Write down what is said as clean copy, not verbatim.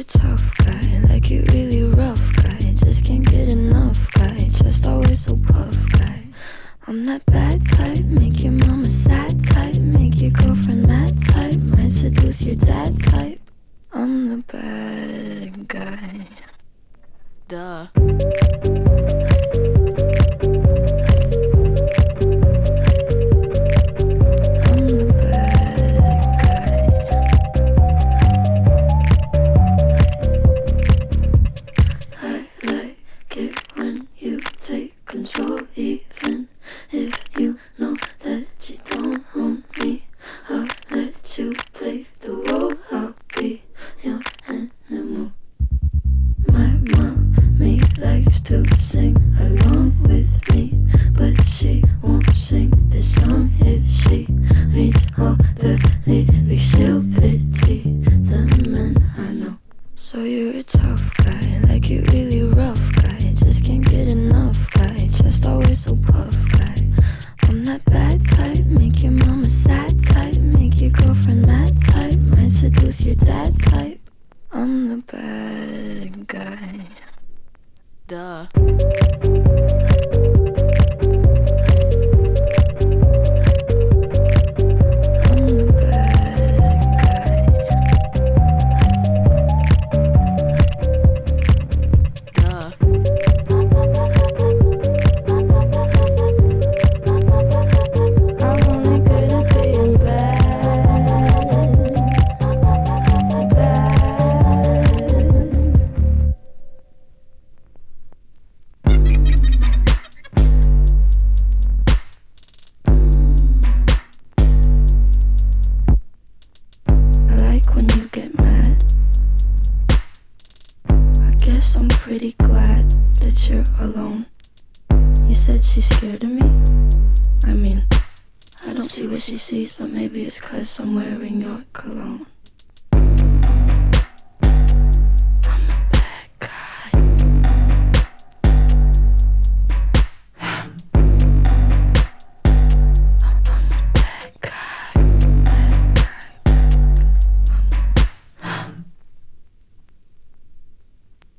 a tough guy, like you really rough guy. Just can't get enough guy, just always so puff guy. I'm that bad type, make your mama sad type, make your girlfriend mad type, might seduce your dad type. I'm the bad guy. Duh. Control, even if you know that you don't own me. I'll let you play the role. I'll be your animal. My mommy likes to sing along with me, but she won't sing this song if she reads all the lyrics. She'll pity the men I know. So you're a tough guy, like you really rough guy. Just can't get enough guy, just always so puff guy. I'm that bad type, make your mama sad type, make your girlfriend mad type, might seduce your dad type. I'm the bad guy. Duh. I'm pretty glad that you're alone. You said she's scared of me? I mean, I don't see what she sees, but maybe it's 'cause I'm wearing your cologne.